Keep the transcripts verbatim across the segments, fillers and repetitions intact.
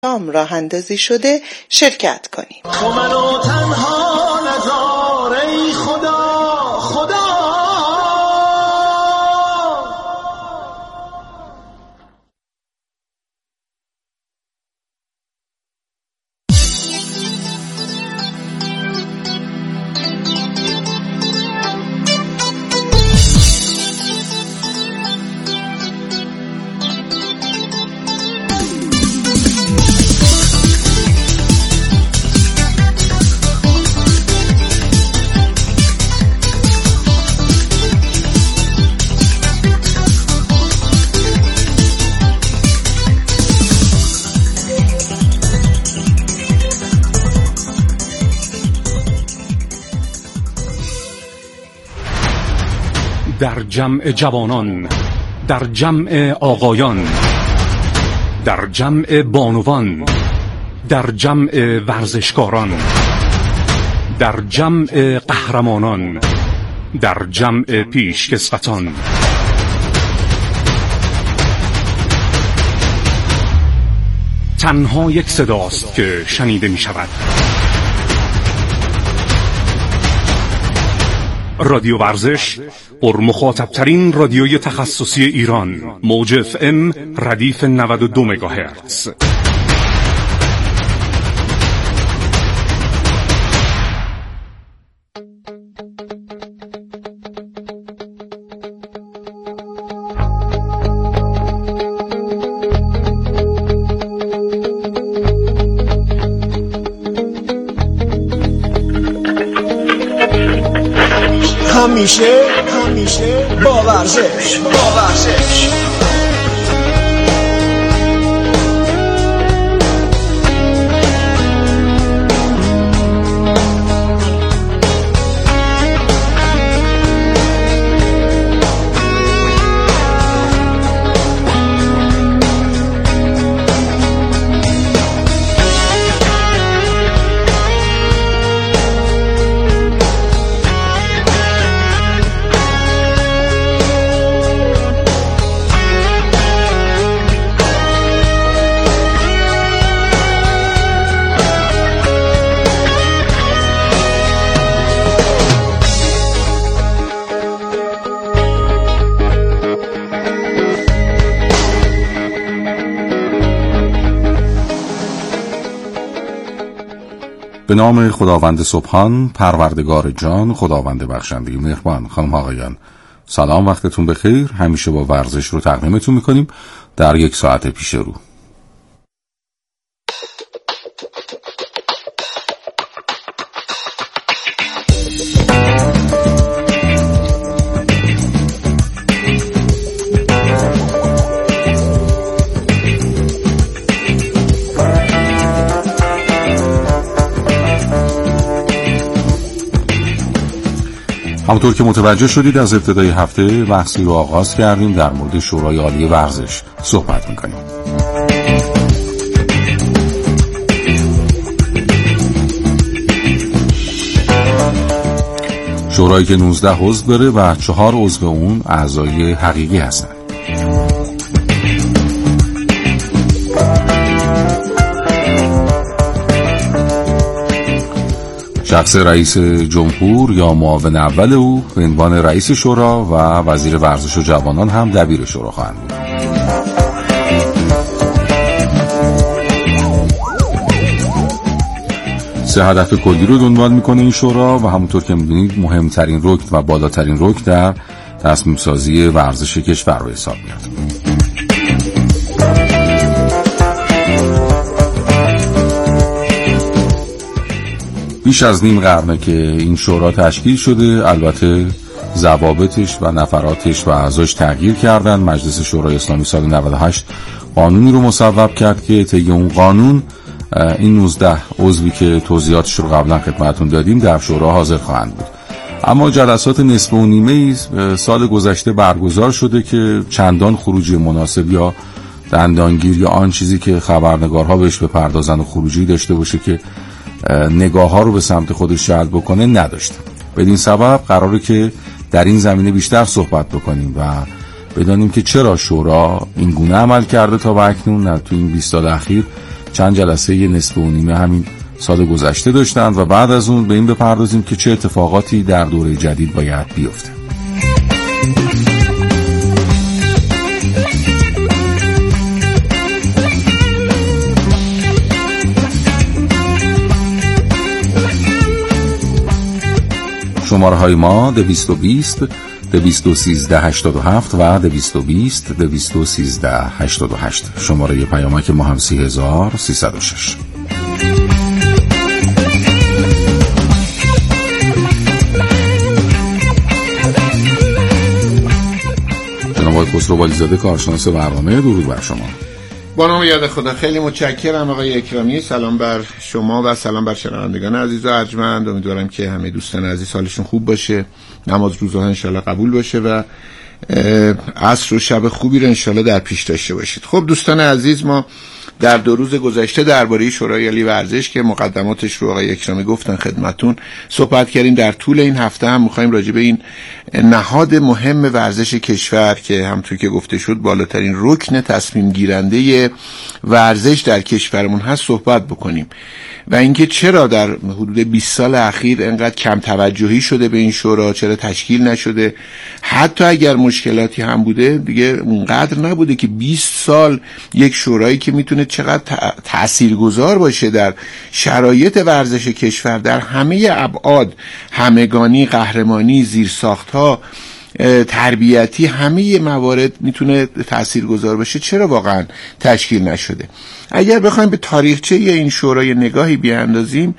راه اندازی شده شرکت کنید. تو منو تنها نذار ای خدا خدا. در جمع جوانان، در جمع آقایان، در جمع بانوان، در جمع ورزشکاران، در جمع قهرمانان، در جمع پیشکسوتان، تنها یک صداست که شنیده می شود. رادیو ورزش، پر مخاطبترین رادیوی تخصصی ایران، موج اف ام ردیف نود و دو مگاهرتز. همیشه همیشه با ورزش با ورزش به نام خداوند سبحان، پروردگار جان، خداوند بخشنده مهربان. خانم آقایان سلام، وقتتون بخیر. همیشه با ورزش رو تقدیمتون میکنیم در یک ساعت پیش رو. همونطور که متوجه شدید از ابتدای هفته بحثی رو آغاز کردیم، در مورد شورای عالی ورزش صحبت میکنیم. شورایی که نوزده عضو داره و چهار عضو اون اعضای حقیقی هستن. شخص رئیس جمهور یا معاون اول او به عنوان رئیس شورا و وزیر ورزش و جوانان هم دبیر شورا خواهند بود. سه هدف کلی رو دنبال میکنه این شورا و همونطور که میدونید مهمترین رکن و بالاترین رکن در تصمیم سازی ورزش کشور رو حساب میاد. بیش از نیم قرنه که این شورا تشکیل شده. البته ضوابطش و نفراتش و اعضاش تغییر کردن. مجلس شورای اسلامی سال نود و هشت قانونی رو مصوب کرد که طی اون قانون این نوزده عضوی که توضیحاتش رو قبلا خدمتتون دادیم در شورا حاضر خواهند بود. اما جلسات نصف و نیمه سال گذشته برگزار شده که چندان خروجی مناسب یا دندانگیر یا آن چیزی که خبرنگارها بهش بپردازن و خروجی داشته باشه که نگاه ها رو به سمت خودش جلب بکنه نداشت. بدین سبب قراره که در این زمینه بیشتر صحبت بکنیم و بدانیم که چرا شورا این گونه عمل کرده تا به اکنون، تو این بیست سال اخیر چند جلسه نصف و نیمه همین سال گذشته داشتند و بعد از اون به این بپردازیم که چه اتفاقاتی در دوره جدید باید بیفته. شماره های ما دویست و بیست دویست و سیزده هشتاد و هفت و دویست و بیست دویست و سیزده هشتاد و هشت. شماره پیامک ما هم سی هزار سیصد و شش. جناب آقای خسرو والیزاده، کارشناس برنامه، درود بر شما. با نام یاد خدا. خیلی متشکرم آقای اکرامی. سلام بر شما و سلام بر شنوندگان عزیز و ارجمند. امیدوارم که همه دوستان عزیز حالشون خوب باشه، نماز روزها انشالله قبول باشه و عصر و شب خوبی رو انشالله در پیش داشته باشید. خب دوستان عزیز، ما در دو روز گذشته درباره شورای عالی ورزش که مقدماتش رو آقای اکرامی گفتن خدمتون صحبت کردیم. در طول این هفته هم می‌خوایم راجع به این نهاد مهم ورزش کشور که همونطور که گفته شد بالاترین رکن تصمیم گیرنده ورزش در کشورمون هست صحبت بکنیم و اینکه چرا در حدود بیست سال اخیر انقدر کم توجهی شده به این شورا، چرا تشکیل نشده، حتی اگر مشکلاتی هم بوده دیگه اونقدر نبوده که بیست سال یک شورایی که میتونه چقدر تاثیرگذار باشه در شرایط ورزش کشور در همه ابعاد، همگانی، قهرمانی، زیرساخت‌ها، تربیتی، همه موارد میتونه تاثیرگذار باشه، چرا واقعا تشکیل نشده؟ اگر بخوایم به تاریخچه این شورای نگاهی بیاندازیم،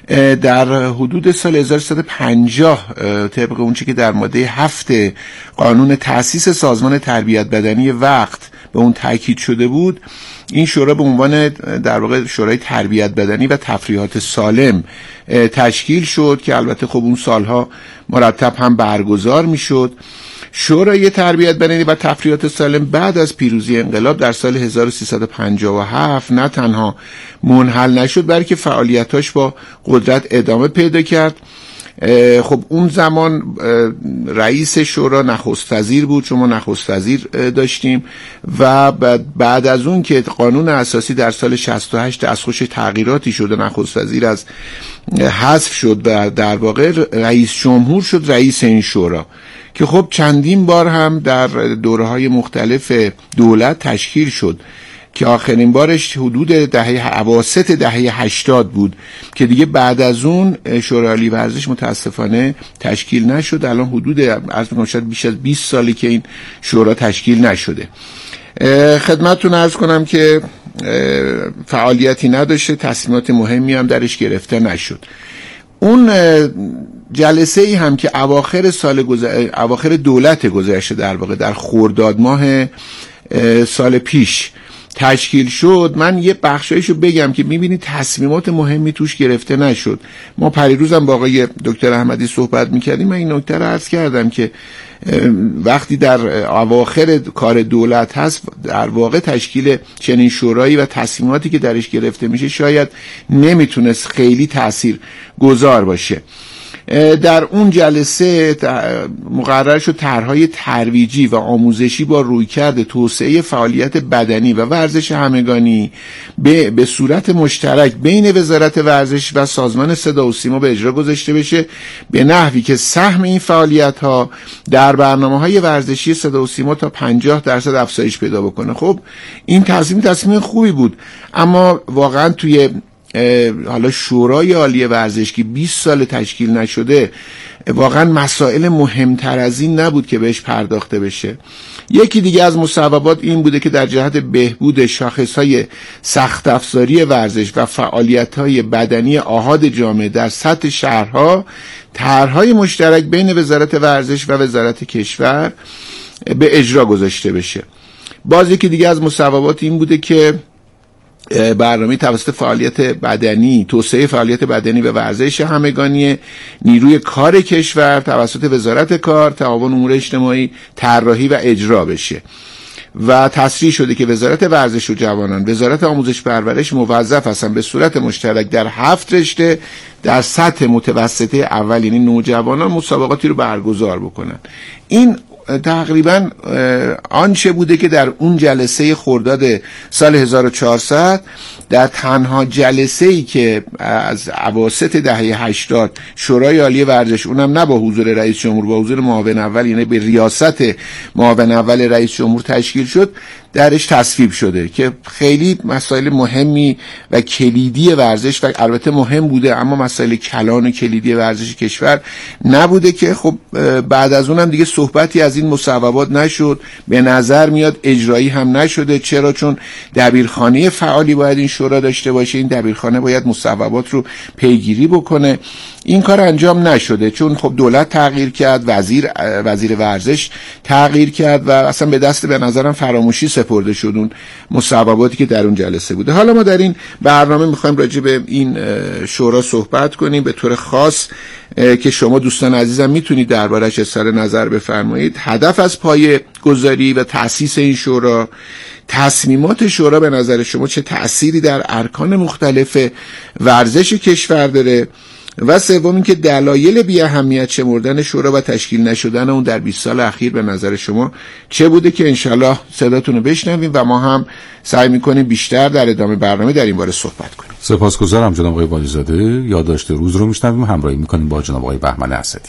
در حدود سال هزار و سیصد و پنجاه طبق اون چیزی که در ماده هفت قانون تأسیس سازمان تربیت بدنی وقت به اون تاکید شده بود، این شورا به عنوان در واقع شورای تربیت بدنی و تفریحات سالم تشکیل شد که البته خب اون سالها مرتب هم برگزار میشد. شورای تربیت بدنی و تفریحات سالم بعد از پیروزی انقلاب در سال هزار و سیصد و پنجاه و هفت نه تنها منحل نشد بلکه فعالیتاش با قدرت ادامه پیدا کرد. خب اون زمان رئیس شورا نخست وزیر بود، شما نخست وزیر داشتیم و بعد از اون که قانون اساسی در سال شصت و هشت دستخوش تغییراتی شد و نخست وزیر از حذف شد و در واقع رئیس جمهور شد رئیس این شورا که خب چندین بار هم در دوره‌های مختلف دولت تشکیل شد که آخرین بارش حدود دهه اواسط دهه هشتاد بود که دیگه بعد از اون شورای عالی ورزش متاسفانه تشکیل نشد. الان حدود عرض می‌کنم شاید بیش از بیست سالی که این شورا تشکیل نشده. خدمتتون عرض کنم که فعالیتی نداشته، تصمیمات مهمی هم درش گرفته نشد. اون جلسه ای هم که اواخر سال گذشته، اواخر دولت گذشته در واقع در خرداد ماه سال پیش تشکیل شد، من یه بخشایشو بگم که میبینید تصمیمات مهمی توش گرفته نشد. ما پریروز هم با آقای دکتر احمدی صحبت میکردیم، من این نکته رو عرض کردم که وقتی در اواخر کار دولت هست در واقع تشکیل چنین شورایی و تصمیماتی که درش گرفته میشه شاید نمیتونست خیلی تأثیر گذار باشه. در اون جلسه مقرر شد طرح‌های ترویجی و آموزشی با رویکرد توسعه فعالیت بدنی و ورزش همگانی به به صورت مشترک بین وزارت ورزش و سازمان صدا و سیما به اجرا گذاشته بشه، به نحوی که سهم این فعالیت‌ها در برنامه‌های ورزشی صدا و سیما تا پنجاه درصد افزایش پیدا بکنه. خب این تصمیم تصمیم خوبی بود، اما واقعا توی حالا شورای عالی ورزش که بیست سال تشکیل نشده واقعا مسائل مهمتر از این نبود که بهش پرداخته بشه. یکی دیگه از مصوبات این بوده که در جهت بهبود شاخصهای سخت افزاری ورزش و فعالیت‌های بدنی آحاد جامعه در سطح شهرها طرح‌های مشترک بین وزارت ورزش و وزارت کشور به اجرا گذاشته بشه. باز یکی دیگه از مصوبات این بوده که برنامه توسط فعالیت بدنی، توسعه فعالیت بدنی و ورزش همگانی نیروی کار کشور توسط وزارت کار، تعاون امور اجتماعی طراحی و اجرا بشه و تصریح شده که وزارت ورزش و جوانان، وزارت آموزش پرورش موظف هستند به صورت مشترک در هفت رشته در سطح متوسطه اول یعنی نوجوانان مسابقاتی رو برگزار بکنن. این تقریبا آنچه بوده که در اون جلسه خرداد سال هزار و چهارصد، در تنها جلسه‌ای که از اواسط دهه هشتاد شورای عالی ورزش، اونم نه با حضور رئیس جمهور، با حضور معاون اول، یعنی به ریاست معاون اول رئیس جمهور تشکیل شد، درش تصویب شده که خیلی مسائل مهمی و کلیدی ورزش، و البته مهم بوده اما مسائل کلان و کلیدی ورزش کشور نبوده، که خب بعد از اونم دیگه صحبتی از این مصوبات نشد، به نظر میاد اجرایی هم نشده. چرا؟ چون دبیرخانه فعالی باید این شورا داشته باشه، این دبیرخانه باید مصوبات رو پیگیری بکنه. این کار انجام نشده چون خب دولت تغییر کرد، وزیر وزیر ورزش تغییر کرد و اصلا به دست به نظرم فراموشی سپرده شد اون مصوباتی که در اون جلسه بوده. حالا ما در این برنامه میخوایم راجع به این شورا صحبت کنیم به طور خاص که شما دوستان عزیزم میتونید دربارش اظهار نظر بفرمایید. هدف از پایه گذاری و تأسیس این شورا، تصمیمات شورا به نظر شما چه تأثیری در ارکان مختلف ورزش کشور داره، و سوم اینکه دلایل بی اهمیت شمردن شورا و تشکیل نشدن اون در بیست سال اخیر به نظر شما چه بوده، که انشالله صداتون رو بشنویم و ما هم سعی میکنیم بیشتر در ادامه برنامه در این باره صحبت کنیم. سپاسگزارم جناب آقای والیزاده. یادداشت روز رو میشنویم، همراهی میکنیم با جناب آقای بهمن اسدی.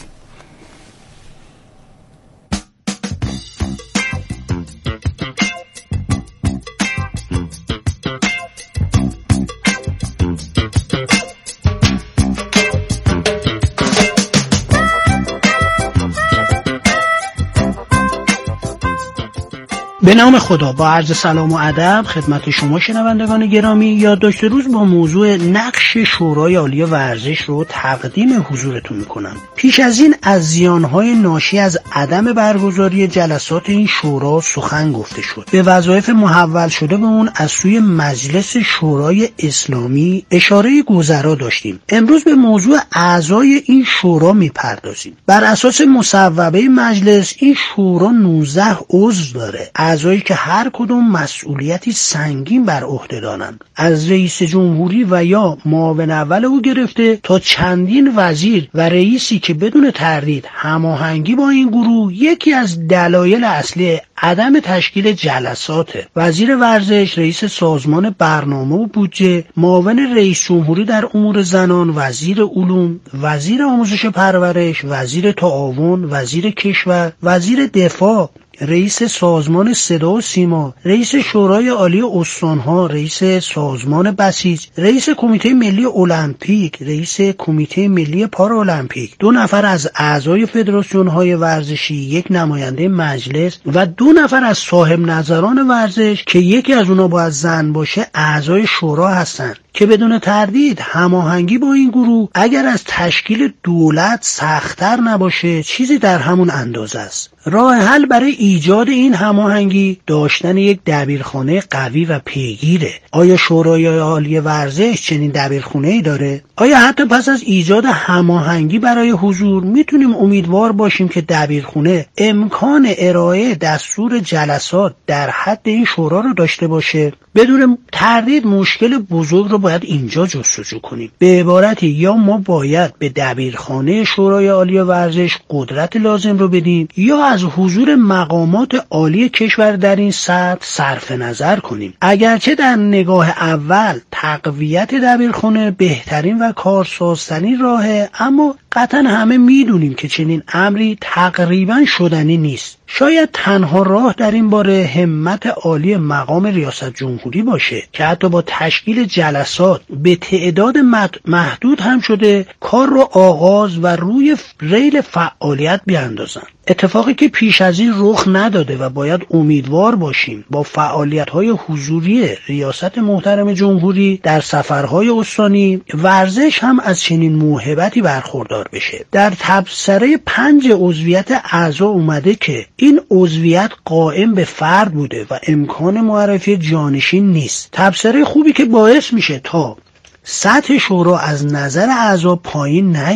به نام خدا، با عرض سلام و ادب خدمت شما شنوندگان گرامی، یادداشت روز با موضوع نقش شورای عالی ورزش رو تقدیم حضورتون میکنم. پیش از این از زیانهای ناشی از عدم برگزاری جلسات این شورا سخن گفته شد. به وظایف محول شده به اون از سوی مجلس شورای اسلامی اشاره گذرا داشتیم. امروز به موضوع اعضای این شورا میپردازیم. بر اساس مصوبه مجلس این شورا نوزده عضو داره، اعضایی که هر کدوم مسئولیتی سنگین بر عهده دارند، از رئیس جمهوری و یا معاون اول او گرفته تا چندین وزیر و رئیسی که بدون تردید هماهنگی با این گروه یکی از دلایل اصلی عدم تشکیل جلساته. وزیر ورزش، رئیس سازمان برنامه و بودجه، معاون رئیس جمهوری در امور زنان، وزیر علوم، وزیر آموزش پرورش، وزیر تعاون، وزیر کشور، وزیر دفاع، رئیس سازمان صدا و سیما، رئیس شورای عالی استانها، رئیس سازمان بسیج، رئیس کمیته ملی المپیک، رئیس کمیته ملی پارالمپیک، دو نفر از اعضای فدراسیون‌های ورزشی، یک نماینده مجلس و دو نفر از صاحب نظران ورزش که یکی از اونها باید زن باشه اعضای شورا هستند که بدون تردید هماهنگی با این گروه اگر از تشکیل دولت سخت‌تر نباشه چیزی در همون اندازه است. راه حل برای ایجاد این هماهنگی داشتن یک دبیرخانه قوی و پیگیره. آیا شورای عالی ورزش چنین دبیرخانه‌ای داره؟ آیا حتی پس از ایجاد هماهنگی برای حضور میتونیم امیدوار باشیم که دبیرخانه امکان ارائه دستور جلسات در حد این شورا رو داشته باشه؟ بدون تردید مشکل بزرگ رو باید اینجا جستجو کنیم. به عبارتی یا ما باید به دبیرخانه شورای عالی ورزش قدرت لازم رو بدیم یا از حضور مقامات عالی کشور در این سطح صرف نظر کنیم. اگرچه در نگاه اول تقویت دبیرخانه بهترین و کارسازترین راهه، اما قطعا همه میدونیم که چنین امری تقریبا شدنی نیست. شاید تنها راه در این باره همت عالی مقام ریاست جمهوری باشه که حتی با تشکیل جلسات به تعداد محدود هم شده کار رو آغاز و روی ریل فعالیت بیاندازن. اتفاقی که پیش از این رخ نداده و باید امیدوار باشیم با فعالیت‌های حضوری ریاست محترم جمهوری در سفرهای استانی ورزش هم از چنین موهبتی برخوردار بشه. در تبصره پنج عضویت اعضا اومده که این عضویت قائم به فرد بوده و امکان معرفی جانشین نیست. تبصره خوبی که باعث میشه تا سطح شورا از نظر اعضا پایین نیاد.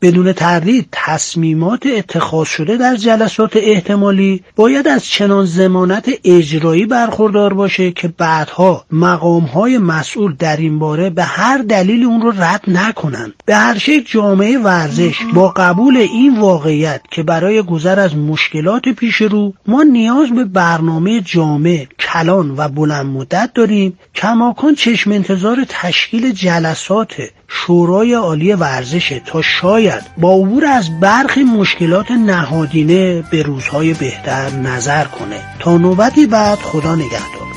بدون تردید تصمیمات اتخاذ شده در جلسات احتمالی باید از چنان ضمانت اجرایی برخوردار باشه که بعدها مقام‌های مسئول در این باره به هر دلیل اون رو رد نکنن. به هر شکل جامعه ورزش با قبول این واقعیت که برای گذر از مشکلات پیش رو ما نیاز به برنامه جامع، کلان و بلند مدت داریم، کماکان چشم انتظار تشکیل جلسات شورای عالی ورزش تا شاید با عبور از برخی مشکلات نهادینه به روزهای بهتر نظر کنه. تا نوبتی بعد، خدا نگهدار.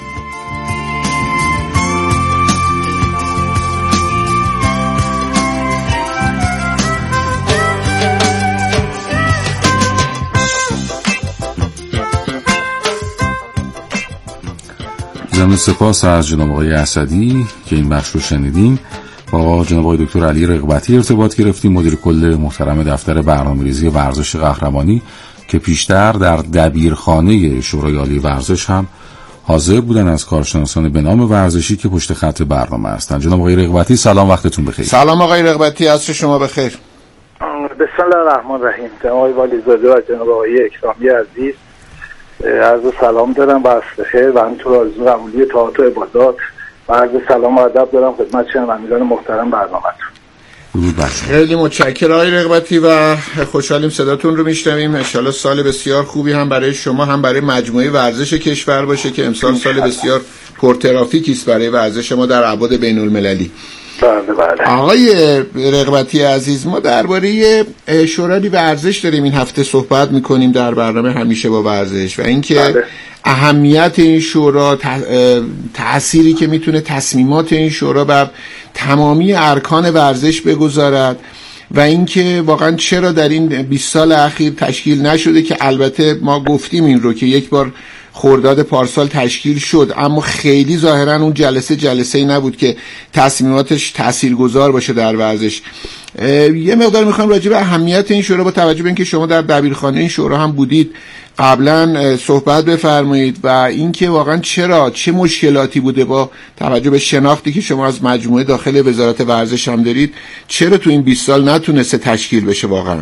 ضمن سپاس از جناب آقای اسدی که این بخش رو شنیدیم. با جناب آقای دکتر علی رغبتی ارتباط گرفتیم، مدیر کل محترم دفتر برنامه‌ریزی ورزش قهرمانی که پیشتر در دبیرخانه شورای عالی ورزش هم حاضر بودن از کارشناسان به نام ورزشی که پشت خط برنامه هستند. جناب آقای رغبتی سلام، وقتتون بخیر. سلام آقای رغبتی، عصر شما بخیر. بسم الله الرحمن الرحیم. جناب آقای والیزاده و جناب آقای اکرامی عزیز، عرض سلام دارم و عصر خیر و همینطور آرزو قبولی طاعات و عبادات و عرض سلام و ادب دارم خدمت شنوندگان محترم برنامه‌تون. خیلی متشکرم آقای رغبتی و خوشحالیم صداتون رو میشنویم. ان شاءالله سال بسیار خوبی هم برای شما هم برای مجموعه ورزش کشور باشه که امسال سال بسیار پرترافیکی است برای ورزش ما در ابعاد بین المللی. بله بله. آقای رغبتی عزیز، ما درباره شورای ورزش داریم این هفته صحبت میکنیم در برنامه همیشه با ورزش و اینکه بله. اهمیت این شورا، تأثیری که میتونه تصمیمات این شورا بر تمامی ارکان ورزش بگذارد و اینکه واقعا چرا در این بیست سال اخیر تشکیل نشده، که البته ما گفتیم این رو که یک بار خرداد پارسال تشکیل شد اما خیلی ظاهرا اون جلسه جلسه‌ای نبود که تصمیماتش تاثیرگذار باشه در ورزش. یه مقدار میخوام راجع به اهمیت این شورا با توجه به اینکه شما در دبیرخانه این شورا هم بودید قبلا صحبت بفرمایید و اینکه واقعا چرا چه مشکلاتی بوده با توجه به شناختی که شما از مجموعه داخل وزارت ورزش هم دارید، چرا تو این بیست سال نتونسته تشکیل بشه واقعا؟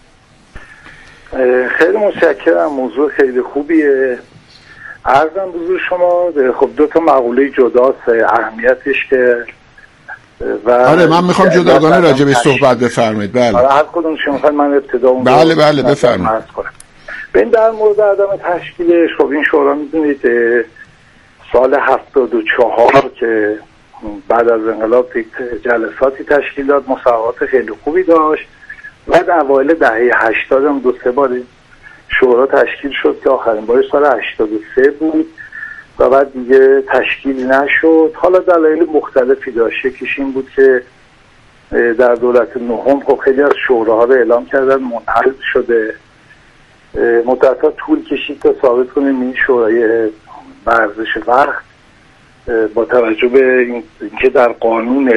خیلی متشکرم، موضوع خیلی خوبیه. عرضم بزرگ شما، خب دو تا مقوله جداست اهمیتش که و آره من میخوام جداگانه راجع به صحبت بفرمایید. بله آره هر کدوم شما میخواید من ابتدا اون بله بله بفرمایید. ببین در مورد عدم تشکیلش، خب این شورا میدونید سال هفتاد و چهار که بعد از انقلاب جلساتی تشکیل داد، مسابقات خیلی خوبی داشت. بعد اوایل دهه هشتاد هم دو سه بار شورا تشکیل شد که آخرین بارش سال هشتاد و سه بود و بعد دیگه تشکیل نشد. حالا دلایل مختلفی داشت. یکیش این بود که در دولت نهم خب خیلی از شوراها رو اعلام کردن منحل شده. مدت‌ها طول کشید تا ثابت کنیم این شورای ورزش وقت با توجه به اینکه در قانون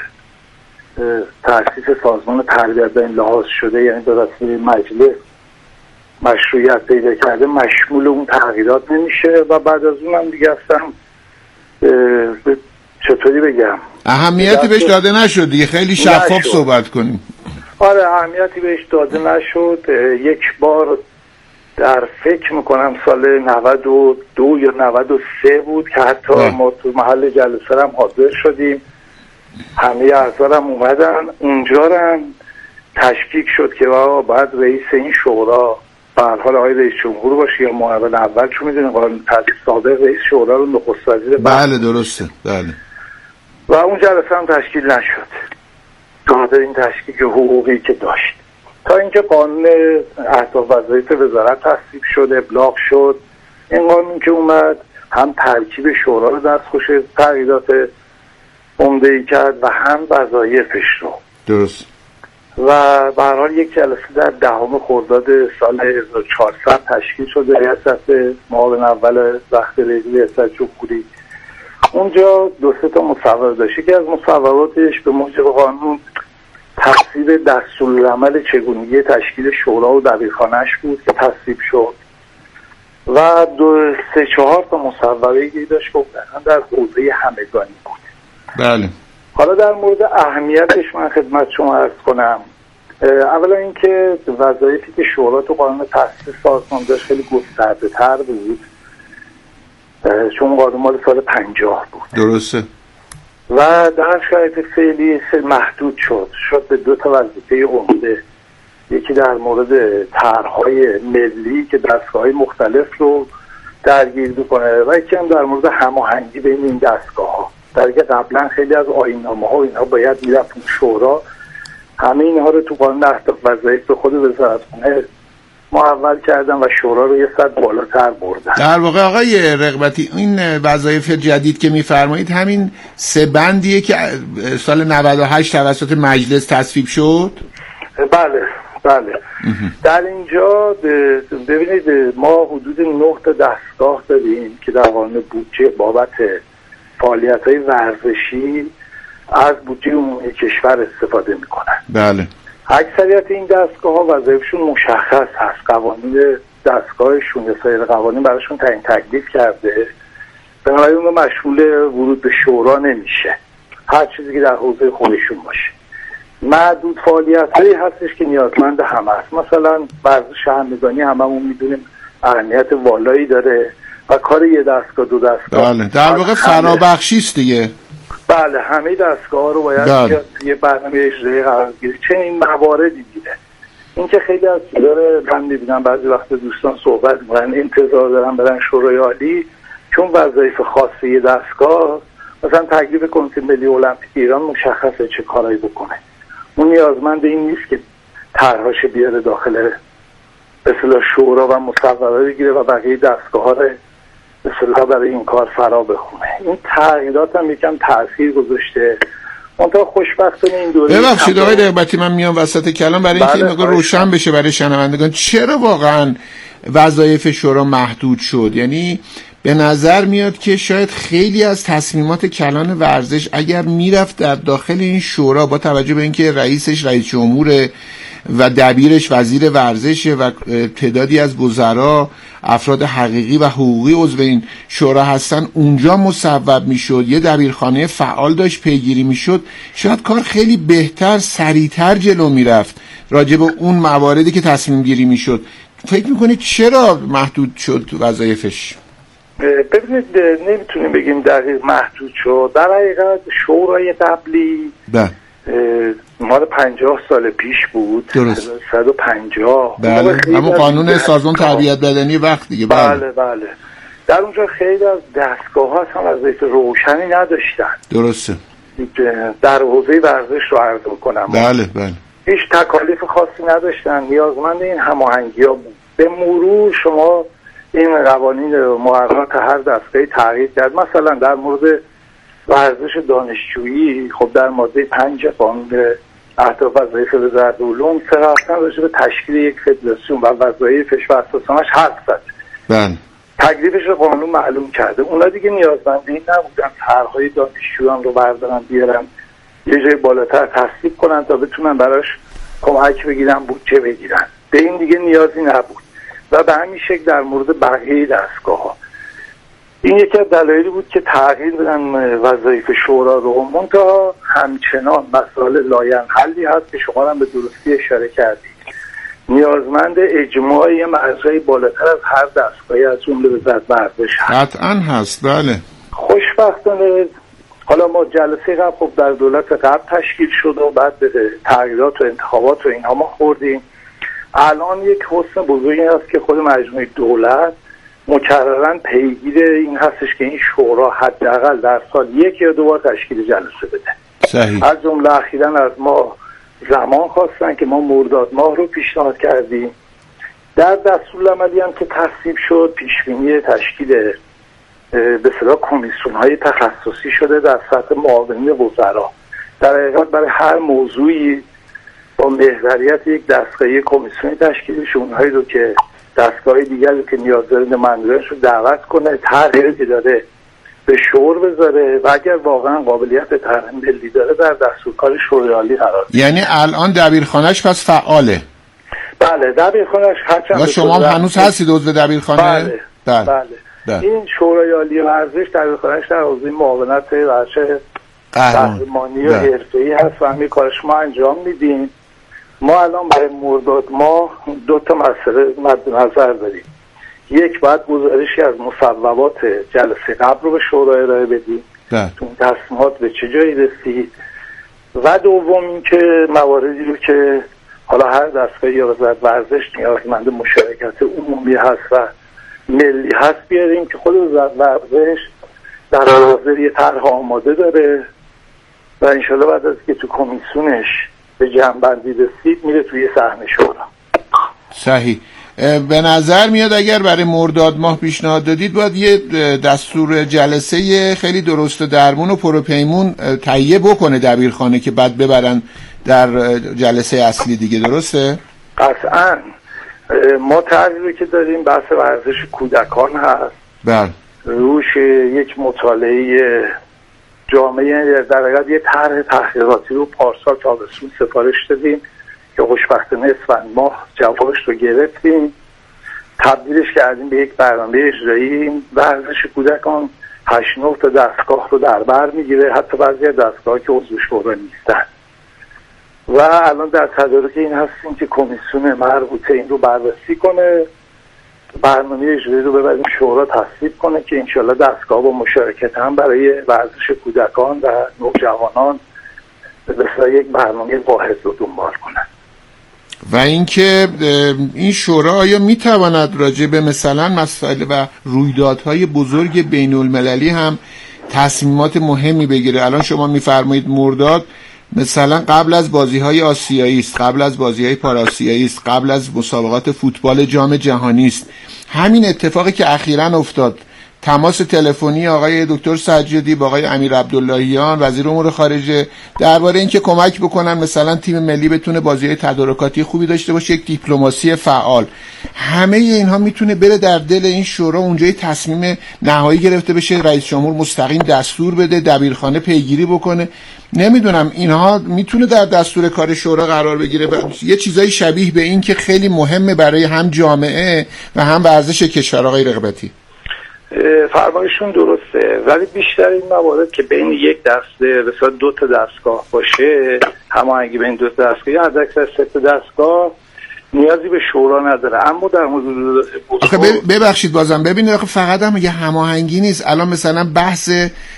تأسیس سازمان تربیت به این لحاظ شده، یعنی به وسیله مجلس مشروعیت پیدا کرده، مشمول اون تغییرات نمیشه و بعد از اونم دیگه اصلا چطوری بگم اهمیتی بهش داده نشد دیگه. خیلی شفاف صحبت کنیم. آره اهمیتی بهش داده نشد. یک بار در فکر میکنم سال نود و دو یا نود و سه بود که حتی نه. ما تو محل جلسه هم حاضر شدیم، همه اعضا هم اومدن اونجا هم تشکیک شد که بعد رئیس این شورا به هر حال آقای رئیس جمهور باشه یا معاون اول، چون میدونید قانون تأسیس سابق رئیس شورا رو نخست وزیر. بله درسته بله. و اون جلسه هم تشکیل نشد تا این تشکیک حقوقی که داشت، تا اینکه قانون اهداف وظایف وزارت تصویب شد، ابلاغ شد. این قانون که اومد هم ترکیب شورا رو دستخوش تغییرات عمده‌ای کرد و هم وظایفش رو. درست. و به هر حال یک جلسه در دهم خرداد سال هزار و چهارصد تشکیل شد ریاست معاون اول وقت ریاست جمهوری. اونجا دو سه تا مصور داشت. یکی از مصوراتش به موجب قانون تصویب دستورالعمل چگونگی تشکیل شورا و دبیرخانه‌اش بود که تصویب شد و دو سه چهار تا مصوره داشت که در حوزه همگانی بود. بله. حالا در مورد اهمیتش من خدمت شما عرض کنم. اولا اینکه وظایفی که شورا تو قانون تأسیس سازمان داشت خیلی گسترده تر بود، چون قانون مال سال پنجاه بود. درسته. و در شرایط فعلی محدود شد شد به دو تا وظیفه عمده. یکی در مورد طرح‌های ملی که دستگاه‌های مختلف رو درگیر می‌کنه و یکی هم در مورد هماهنگی بین این دستگاه‌ها. در که قبلا خیلی از آیین‌نامه‌ها اینها باید میرفت شورا، همه اینها رو تو قانون اهداف وظایف به خود وزارتخونه محول کردن و شورا رو یه سطح بالاتر بردن. در واقع آقای رغبتی این وظایف جدید که میفرمایید همین سه بندیه که سال نود و هشت توسط مجلس تصویب شد؟ بله بله. در اینجا ببینید ما حدود نه تا دستگاه داریم که در قانون بودجه بابت فعالیت‌های ورزشی از بودجه عمومی کشور استفاده میکنن. بله. اکثریت این دستگاه ها وظایفشون مشخص هست، قوانین دستگاهشون یا سایر قوانین براشون تعیین تکلیف کرده، بنابراین اون مشمول ورود به شورا نمیشه، هر چیزی که در حوزه خودشون باشه. معدود فعالیت هایی هستش که نیازمند همه هست، مثلا ورزش همگانی هممون میدونیم اهمیت والایی داره و کار یه دستگاه دو دستگاه بله در واقع فرابخشی است دیگه. بله همه دستگاه رو باید یه برنامه اجرایی قرار بگیره. چنین مواردی دیده این که خیلی از داره من میبینم بعضی وقت دوستان صحبت میکنن انتظار دارن برن شورای عالی چون وظایف خاصی یه دستگاه، مثلا تکلیف کمیته ملی المپیک ایران مشخصه چه کارایی بکنه، اون نیازمند این نیست که طرحش بیاره داخل به اصطلاح شورا و مصوبه بگیره و بقیه دستگاه‌ها رو به اصطلاح برای این کار فرا بخونه. این تغییرات هم یکم تاثیر گذاشته. منتها خوشبختانه این دوره ببخشید آقای رغبتی من میام وسط کلام برای اینکه این مقدار روشن بشه برای شنوندگان چرا واقعا وظایف شورا محدود شد. یعنی به نظر میاد که شاید خیلی از تصمیمات کلان ورزش اگر میرفت در داخل این شورا با توجه به اینکه رئیسش رئیس جمهوره و دبیرش وزیر ورزشه و تعدادی از وزرا افراد حقیقی و حقوقی عضو این شورا هستن اونجا مصوب میشد، یه دبیرخانه فعال داشت پیگیری میشد، شاید کار خیلی بهتر سریعتر جلو میرفت راجع به اون مواردی که تصمیم گیری میشد. فکر میکنید چرا محدود شد وظایفش؟ ببینید نمیتونیم بگیم دقیق محدود شد. در حقیقت شورای قبلی بله مال پنجاه سال پیش بود، درست. صد و پنجاه بله اما قانون سازمان تربیت بدنی وقت دیگه بله بله, بله. در اونجا خیلی از دستگاه ها هم وظایف روشنی نداشتن. درسته. در حوزه ورزش رو عرض میکنم بله بله هیچ تکالیف خاصی نداشتن، نیازمند این هماهنگی ها بود. به مرور شما این قوانین مقررات هر دستگاهی تغییر کرد. مثلا در مورد ورزش دانشجویی خب در ماده پنج قانون اهداف وظایف وزارت علوم صراحتاً راجع به تشکیل یک فدراسیون و وظایفش و اساسانش حرف زد. بله تکلیفش رو قانون معلوم کرده. اونا دیگه نیازمند این نبودن طرح‌های دانشجویان رو بردارن بیارن یه جای بالاتر تصویب کنن تا بتونن براش کمک بگیرن بودجه بگیرن. به این دیگه نیازی نبود و به همین شکل در مورد بقیه دستگاه‌ها این یکی از دلایلی بود که تغییر بدن وظایف شورا رو. منتها همچنان مسائل لاینحلی هست که شما هم به درستی اشاره کردید، نیازمند اجماع یه مرجعی بالاتر از هر دستگاهی از جمله وزارت ورزش هست. قطعاً هست بله. خوشبختانه حالا ما جلسه قبل خب در دولت قبل تشکیل شد و بعد به تغییرات و انتخابات و اینها ما خوردیم. الان یک حسن بزرگی هست که خود مجموعه دولت مکررن پیگیر این هستش که این شورا حداقل در سال یک یا دو بار تشکیل جلسه بده. صحیح. از جمله اخیراً از ما زمان خواستن که ما مرداد ماه رو پیشنهاد کردیم. در دستورالعملی هم که تصویب شد پیشبینی تشکیل به اصطلاح کمیسیون‌های تخصصی شده در سطح معاونین وزرا. در حقیقت برای هر موضوعی با محوریت یک دستگاهی کمیسیونی تشکیل شد، اونهایی رو که دستگاه دیگری که نیاز داره نمایندگانش رو دعوت کنه، طرحی که داره به شور بذاره و اگر واقعا قابلیت طرح ملی داره در دستورکار شورای عالی قرار بده. یعنی الان دبیرخانه‌اش پس فعاله؟ بله دبیرخانه‌اش هرچند و شما هم هنوز هستید عضو دبیرخانه؟ بله بله, بله. بله. این شورای عالی ورزش دبیرخانه‌اش در حوزه معاونت ورزش قهرمانی و حرفه‌ای هست و همین کارش ما انجام میدیم ما الان برای مرداد ما دو تا مسئله مد نظر داریم. یک، باید گزارشی از مصوبات جلسه قبل رو به شورا ارائه بدیم بله. تو تصمیمات به چه جایی رسید، و دوم اینکه مواردی رو که حالا هر دستگاه یا وزارت ورزش نیازمند مشارکت عمومی هست و ملی هست بیاریم که خود وزارت ورزش در حاضر یه طرح آماده داره و انشالله بعد از که تو کمیسیونش به جمع‌بندی رسید میره توی صحن شورا. صحیح. به نظر میاد اگر برای مرداد ماه پیشنهاد دادید باید یه دستور جلسه خیلی درست و درمون و پروپیمون تهیه بکنه دبیرخانه که بعد ببرن در جلسه اصلی دیگه، درسته؟ قطعاً. ما طرحی که داریم بحث ورزش کودکان هست. بله. روش یک مطالعه جامعه در حقیقت یه طرح تحقیقاتی رو پارسال تابستون سفارش دادیم که خوشبختانه اسفند ماه جوابش رو گرفتیم، تبدیلش کردیم به یک برنامه اجرایی. ورزش کودکان هشت نه تا دستگاه رو در بر میگیره، حتی بعضی از دستگاه که عضو شورا نیستن، و الان در تدارک این هستیم که کمیسیون مربوطه این رو بررسی کنه، برنامه اجرایی رو ببریم شورا تصویب کنه که انشالله دستگاه با مشارکت هم برای ورزش کودکان و نوجوانان به یک برنامه واحد رو دنبال کنن. و اینکه این شورا آیا میتواند راجع به مثلا مسائل و رویدادهای بزرگ بین المللی هم تصمیمات مهمی بگیره؟ الان شما میفرمایید مرداد مثلا قبل از بازی‌های آسیایی است، قبل از بازی‌های پاراسیایی است، قبل از مسابقات فوتبال جام جهانی است. همین اتفاقی که اخیراً افتاد، تماس تلفنی آقای دکتر سجادی با آقای امیر عبداللهیان وزیر امور خارجه درباره اینکه کمک بکنن مثلا تیم ملی بتونه بازی‌های تدارکاتی خوبی داشته باشه، یک دیپلماسی فعال، همه اینها میتونه بره در دل این شورا، اونجای تصمیم نهایی گرفته بشه، رئیس جمهور مستقیم دستور بده، دبیرخانه پیگیری بکنه. نمیدونم اینها میتونه در دستور کار شورا قرار بگیره، یه چیزای شبیه به این که خیلی مهمه برای هم جامعه و هم ورزش کشور. آقای رغبتی فرمایشون درسته، ولی بیشتر این موارد که بین یک دسته مثلا دو تا دستگاه باشه، هماهنگی بین دو تا دستگاه یا حداکثر سه تا دستگاه نیازی به شورا نداره. اما در مورد آخه ببخشید بازم ببینید، آخه فقط هم یه هماهنگی نیست، الان مثلا بحث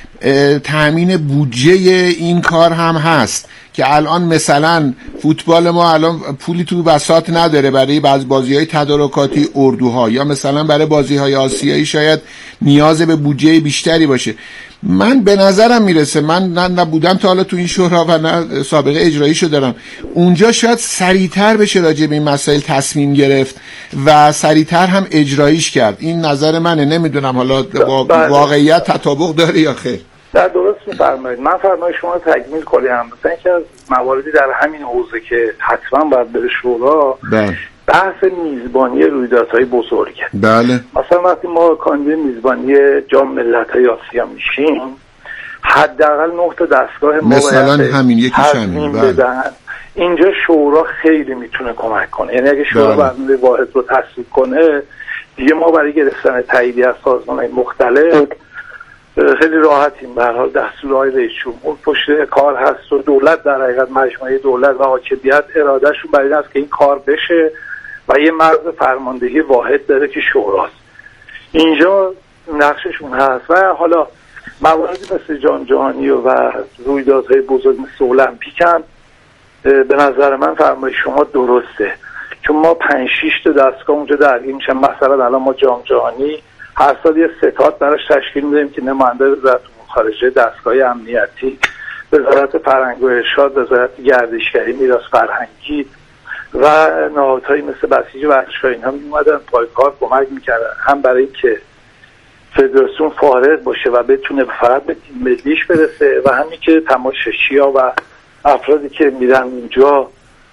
تامین بودجه این کار هم هست که الان مثلا فوتبال ما الان پولی تو بساط نداره برای بعض بازی‌های تدارکاتی اردوها، یا مثلا برای بازی‌های آسیایی شاید نیاز به بودجه بیشتری باشه. من به نظرم میرسه، من نه نبودم تا حالا تو این شورا و نه سابقه اجراییشو دارم، اونجا شاید سریعتر بشه راجع به این مسائل تصمیم گرفت و سریعتر هم اجراییش کرد. این نظر منه، نمیدونم حالا با واقعیت تطابق داره یا خیر. در درست می‌فرمایید. من فرمای شما رو تکمیل کنم. مثلا اینکه از مواردی در همین حوزه که حتما باید بره شورا، بله، بحث میزبانی رویدادهای بزرگه. بله. مثلا وقتی ما کاندید میزبانی جام ملت‌های آسیا میشیم، حداقل نه تا دستگاه ما مثلا همین یکیش همین بدن. اینجا شورا خیلی میتونه کمک کنه. یعنی اگه شورا برنامه واحد رو تصویب کنه، دیگه ما برای گرفتن تاییدیه از سازمان‌های مختلف خیلی راحتیم. به هر حال دستورهای رئیس جمهور پشت کار هست و دولت در حقیقت مجموعه دولت و حاکمیت ارادهشون برای این است که این کار بشه و یه مرز فرماندهی واحد داره که شوراست. اینجا نقششون هست. و حالا مواردی مثل جام جهانی و رویدادهای بزرگ مثل المپیک هم به نظر من فرمای شما درسته، چون ما پنج شش تا دستگاه اونجا درگیر میشن. مثلا الان ما جام جهانی هر سال یه ستاد براش تشکیل میدیم که نماینده وزارت امور خارجه، دستگاه امنیتی، وزارت فرهنگ و ارشاد، وزارت گردشگری، میراث فرهنگی و نهادهایی مثل بسیج ورزشگاه اینها میومدن پای کار کمک میکردن، هم برای اینکه فدراسیون فارغ باشه و بتونه فقط به تیم ملیش برسه و همین که تماشاچی‌ها و افرادی که میرن اونجا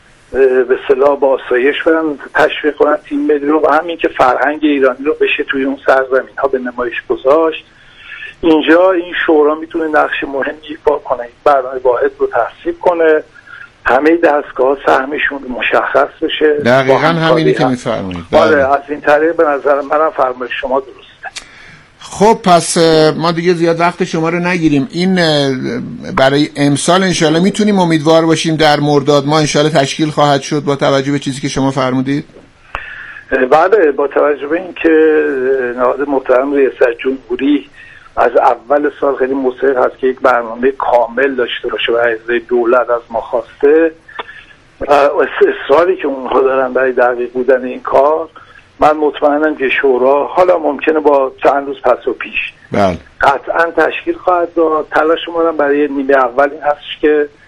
به اصطلاح با آسایش برن تشویق کنن تیم ملی رو و همین که فرهنگ ایرانی رو بشه توی اون سرزمین ها به نمایش گذاشت. اینجا این شورا میتونه نقش مهمی ایفا کنه، این برنامه واحد رو تصویب کنه، همه دستگاه سهمشون مشخص بشه. دقیقاً همینی که میفرمایید. آره، از این طریق به نظر منم فرمایش شما درسته. خب پس ما دیگه زیاد وقت شما رو نگیریم. این برای امسال انشالله میتونیم امیدوار باشیم در مرداد ما انشالله تشکیل خواهد شد با توجه به چیزی که شما فرمودید؟ بله، با توجه به اینکه نهاد محترم ریاست جمهوری از اول سال خیلی مصر هست که یک برنامه کامل داشته باشه و از دولت از ما خواسته، اصراری که اونها دارن برای دقیق بودن این کار، من مطمئنم که شورا حالا ممکنه با چند روز پس و پیش بله قطعا تشکیل خواهد داد. تلاش ما برای نیمه اول این هست که